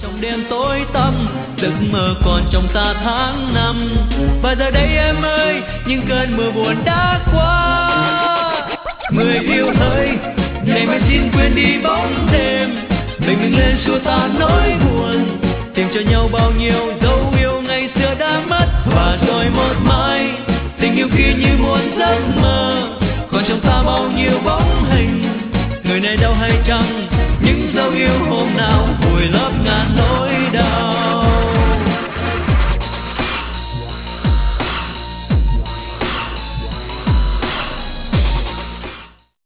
trong đêm tối tăm, giấc mơ còn trong ta tháng năm. Và giờ đây em ơi, những cơn mưa buồn đã qua. Người yêu ơi, này mai xin quên đi bóng đêm, mình lên xua tan nỗi buồn, tìm cho nhau bao nhiêu dấu yêu ngày xưa đã mất. Và rồi một mai, tình yêu kia như một giấc mơ, còn trong ta bao nhiêu bóng hình, người này đâu hay chăng những dấu yêu hôm nào vùi lấp.